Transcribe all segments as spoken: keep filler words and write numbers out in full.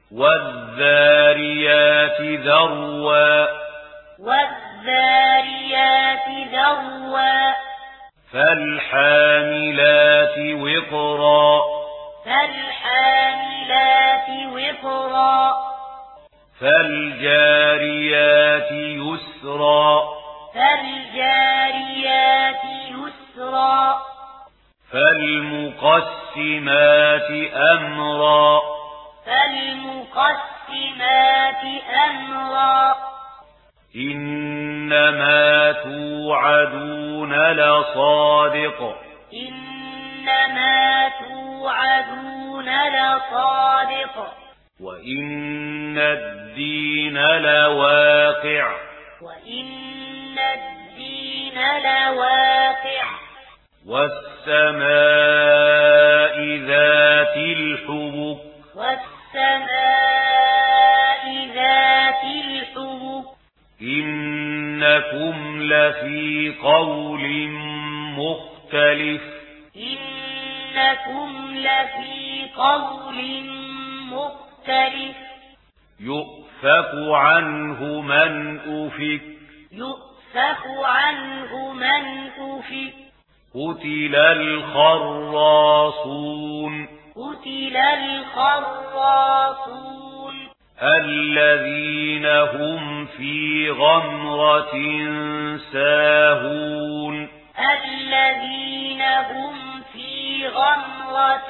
والذاريات ذروا والذاريات ذروا فالحاملات وقرا فالحاملات وقرا فالجاريات يسرا فالجاريات يسرا فالمقسمات أمرا فالمقسمات أمرا إنما توعدون لصادق إنما توعدون لصادق وإن الدين لواقع وإن الدين لواقع والسماء ذات الحبك والسماء ذات الحبك إنكم لفي قول مختلف إنكم لفي قول مختلف يؤفك عنه من أفك يؤفك عنه من أفك قتل الخراصون قتل الخراصون الذين هم في غمرة ساهون الذين هم في غمرة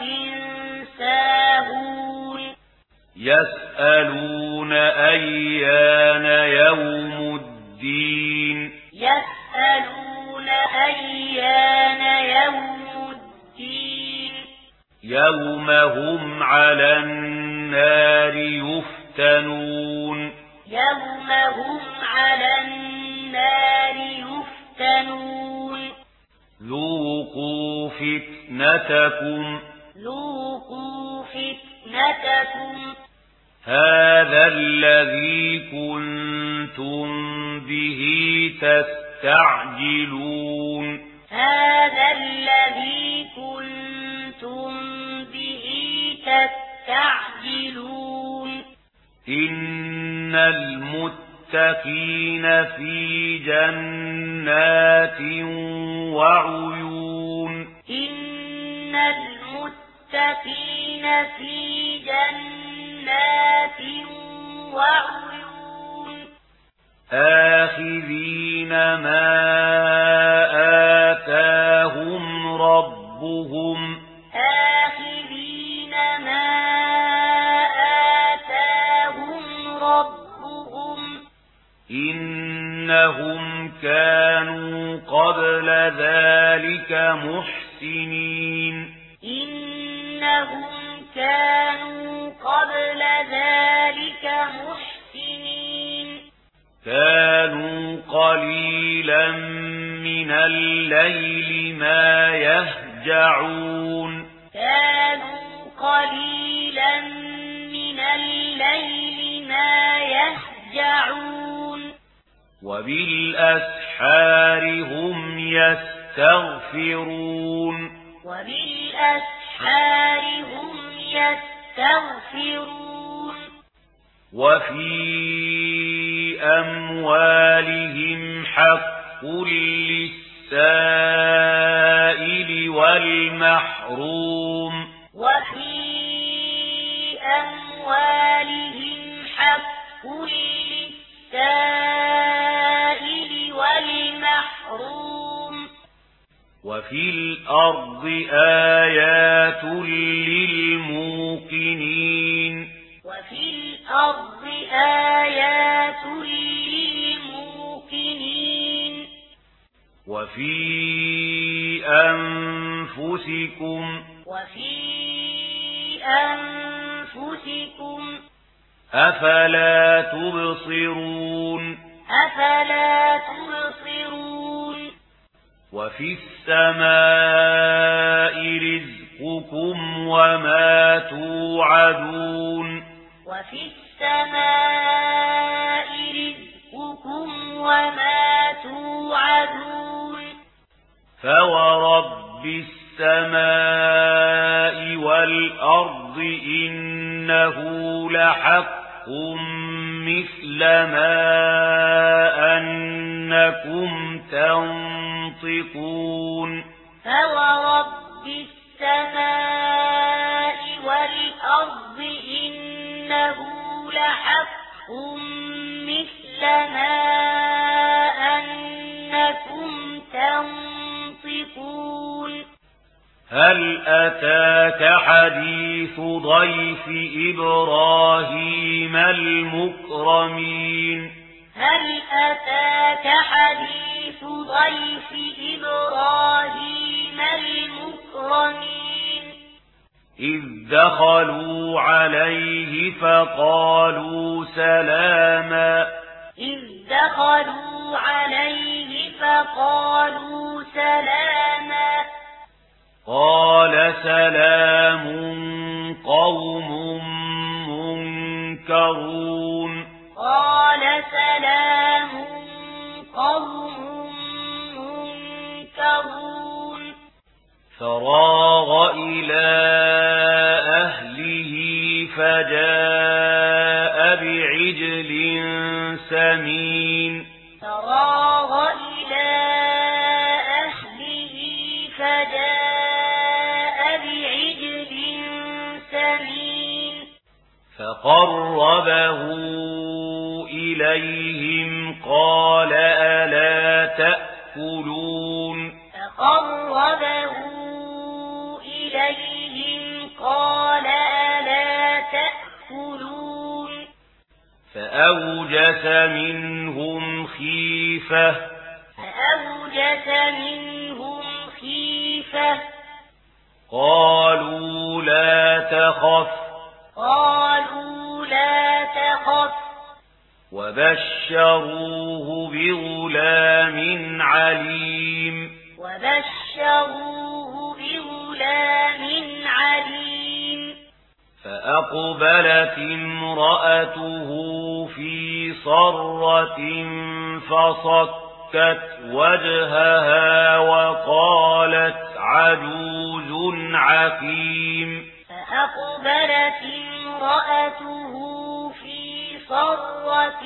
ساهون يسألون أيان يوم الدين يسألون أيان يوم الدين يوم هم على النار يفتنون يوم هم على النار يفتنون ذوقوا فتنتكم ذوقوا فتنتكم هذا الذي كنتم به تستعجلون هذا الذي كنتم به تستعجلون إن المتقين في جنات وعيون إن المتقين في جنات وعيون آخذين ما آتاهم ربهم آخذين ما آتاهم ربهم إنهم كانوا قبل ذلك محسنين إنهم كانوا قبل ذلك محسنين كانوا قليلا من الليل ما يهجعون كانوا قليلا من الليل ما يهجعون وبالأسحار هم يستغفرون وبالأسحار هم يستغفرون وفي أموالهم حق للسائل والمحروم وفي أموالهم حق للسائل والمحروم وفي الأرض آيات للموقنين وفي الأرض آيات للموقنين وفي أنفسكم وفي أنفسكم أفلا تبصرون أفلا تبصرون وفي السماء رزقكم وما توعدون وفي السماء رزقكم وما توعدون فورب السماء والأرض إنه لحق مثل ما أنكم تنطقون فورب السماء والأرض إنه لحق مثل ما أنكم تنطقون هل أتاك حديث ضيف إبراهيم المكرمين هل أتاك حديث ضيف إبراهيم المكرمين إذ دخلوا عليه فقالوا سلاما إذ دخلوا عليه فقالوا سلاما قال سلام قوم منكرون قال سلام قوم منكرون فراغ إلى أهله فجاء بعجل سمين فراغ إلى أهله فجاء بعجل سمين فقربه إليهم قال ألا تأكلون فقربه إليهم قال ألا تأكلون فأوجس منهم خيفة فأوجس منهم خيفة قالوا لا تخف قالوا لا تخف وبشروه بغلام عليم وبشروه بغلام عليم فأقبلت امرأته في صرة فصكت وجهها وقالت عجوز عقيم فأقبلت امرأته في صرة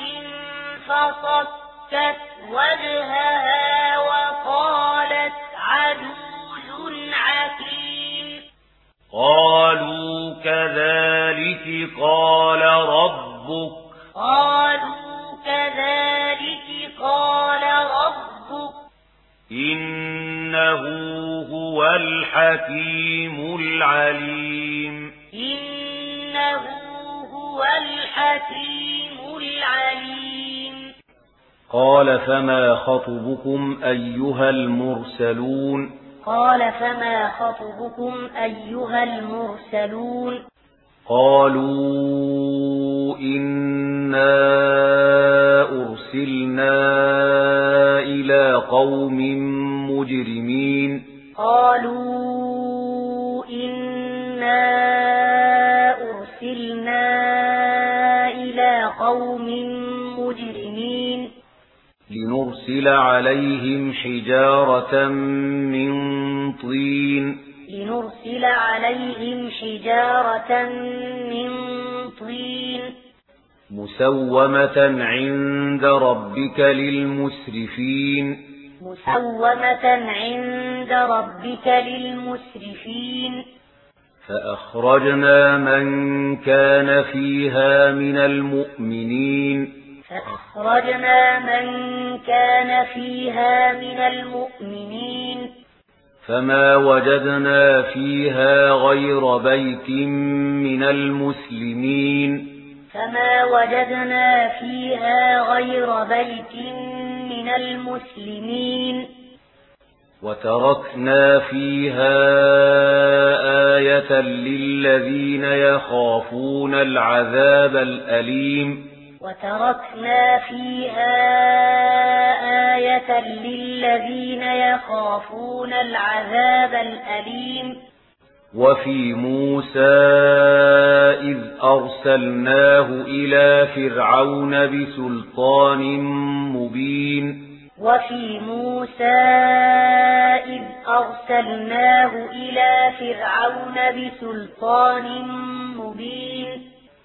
فصكت وجهها وقالت عجوز عقيم قالوا كذلك قال ربك قالوا كذلك قال ربك إنه هو الحكيم العليم إنه هو الحكيم العليم قال فما خطبكم أيها المرسلون قال فما خطبكم أيها المرسلون قالوا إنا أرسلنا إلى قوم مجرمين قالوا إنا أرسلنا إلى قوم مجرمين لنرسل عليهم حجارة من طين لنرسل عليهم حجارة من طين مسومة عند ربك للمسرفين مسومة عند ربك للمسرفين فأخرجنا من كان فيها من المؤمنين فأخرجنا من كان فيها من المؤمنين فما وجدنا فيها غير بيت من المسلمين فما وجدنا فيها غير بيت من المسلمين وتركنا فيها آية للذين يخافون العذاب الأليم وتركنا فيها آية للذين يخافون العذاب الأليم وفي موسى إذ أرسلناه إلى فرعون بسلطان مبين وفي موسى إذ أرسلناه إلى فرعون بسلطان مبين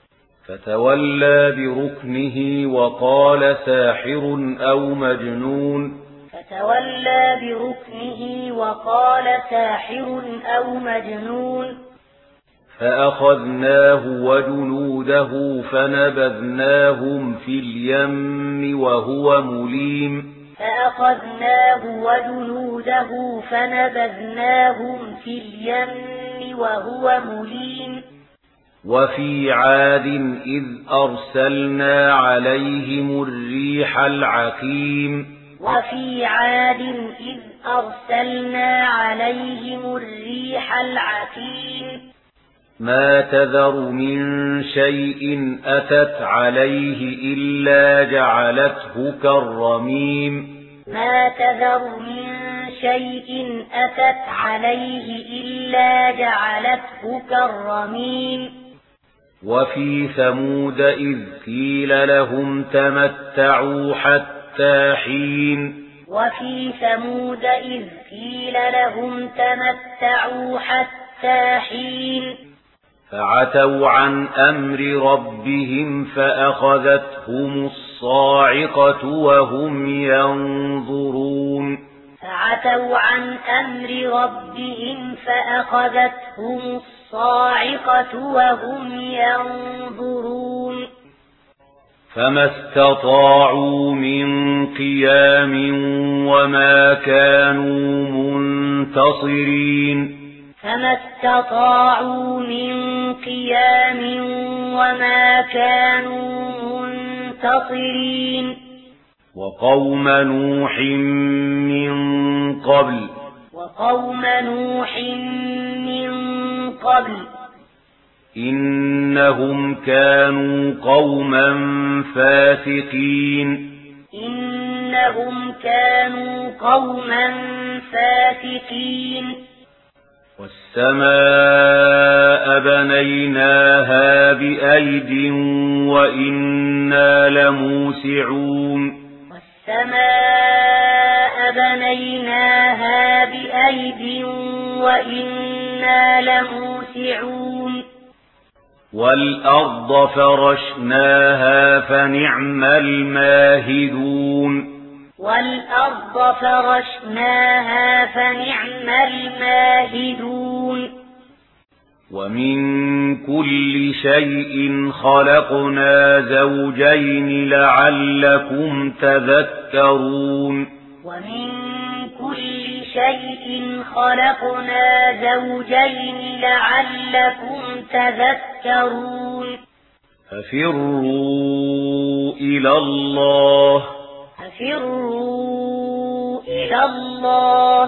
فتولى بركنه وقال ساحر أو مجنون فتولى بركنه وقال ساحر أو مجنون فأخذناه وجنوده فنبذناهم في اليم وهو مليم فأخذناه وجنوده فنبذناهم في اليم وهو مليم وفي عاد إذ أرسلنا عليهم الريح العقيم وفي عاد إذ أرسلنا عليهم الريح العقيم ما تذر من شيء أتت عليه إلا جعلته كالرميم ما تذر من شيء أتت عليه إلا جعلته كالرميم وفي ثمود إذ قيل لهم تمتعوا حتى حين وفي ثمود إذ قيل لهم تمتعوا حتى حين فعتوا عن أمر ربهم فأخذتهم الصاعقة وهم ينظرون فعتوا عن أمر ربهم فأخذتهم الصاعقة وهم ينظرون فما استطاعوا من قيام وما كانوا منتصرين فما استطاعوا من قيام وما كانوا منتصرين وقوم نوح من قبل وقوم نوح من قبل إنهم كانوا قوما فاسقين إنهم كانوا قوما فاسقين والسماء بنيناها بأيد وإنا لموسعون والسماء بنيناها بأيد وإنا لموسعون والأرض فرشناها فنعم الماهدون والأرض فرشناها فنعم الماهدون ومن كل شيء خلقنا زوجين لعلكم تذكرون ومن كل شيء خلقنا زوجين لعلكم تذكرون ففروا إلى الله ففروا إلى الله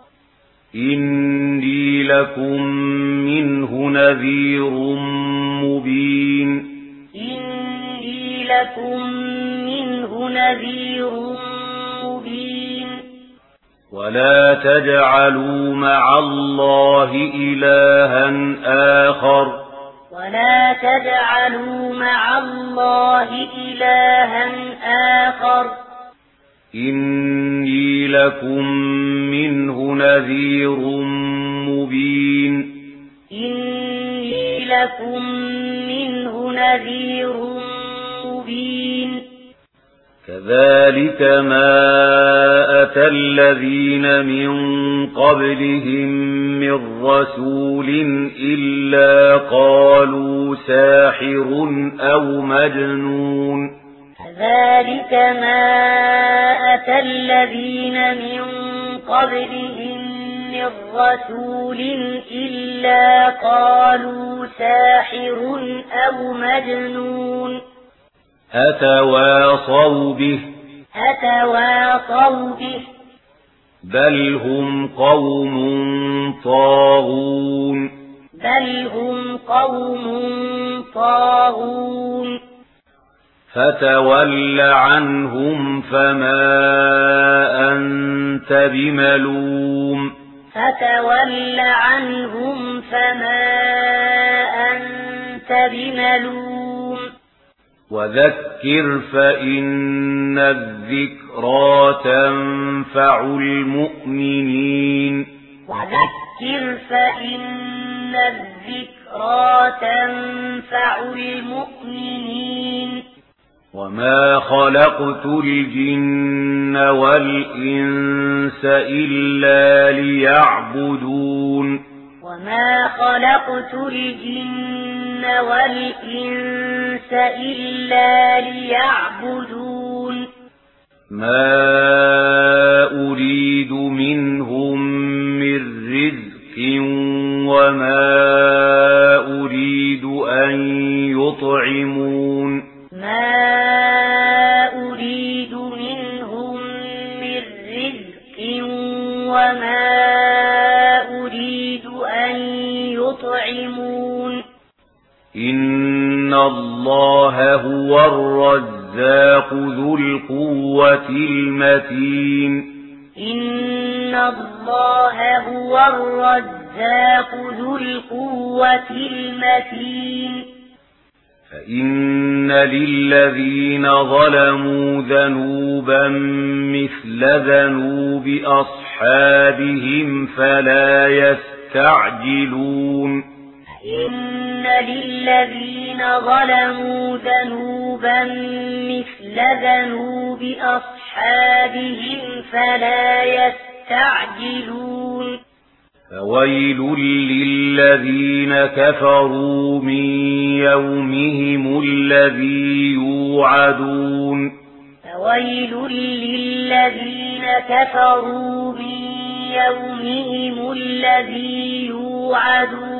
إني لكم منه نذير مبين إني لكم منه نذير مبين ولا تجعلوا مع الله إلها آخر ولا تجعلوا مع الله إلها آخر إني لكم منه نذير مبين إني لكم منه نذير مبين كذلك ما أتى الذين من قبلهم من رسول إلا قالوا ساحر أو مجنون كذلك ما أتى الذين من قبلهم من رسول إلا قالوا ساحر أو مجنون أتواصوا به أتواصوا به بل هم قوم طاغون بل هم قوم طاغون فتول عنهم فما أنت بملوم فتول عنهم فما أنت بملوم وذكر فإن الذكرى تنفع المؤمنين وذكر فإن الذكرى الذكرى تنفع المؤمنين وما خلقت الجن والإنس إلا ليعبدون وما خلقت الجن والإنس إلا ليعبدون ما أريد منهم من رزق وما أريد أن يطعمون ما أريد منهم من رزق وما أريد أن يطعمون إن الله هو الرزاق ذو القوة المتين إن الله هو الرزاق ذو القوة المتين فإن للذين ظلموا ذنوبا مثل ذنوب أصحابهم فلا يستعجلون إن للذين ظلموا ذنوبا مثل ذنوب أصحابهم فلا يستعجلون فويل للذين كفروا من يومهم الذي يوعدون فويل للذين كفروا من يومهم الذي يوعدون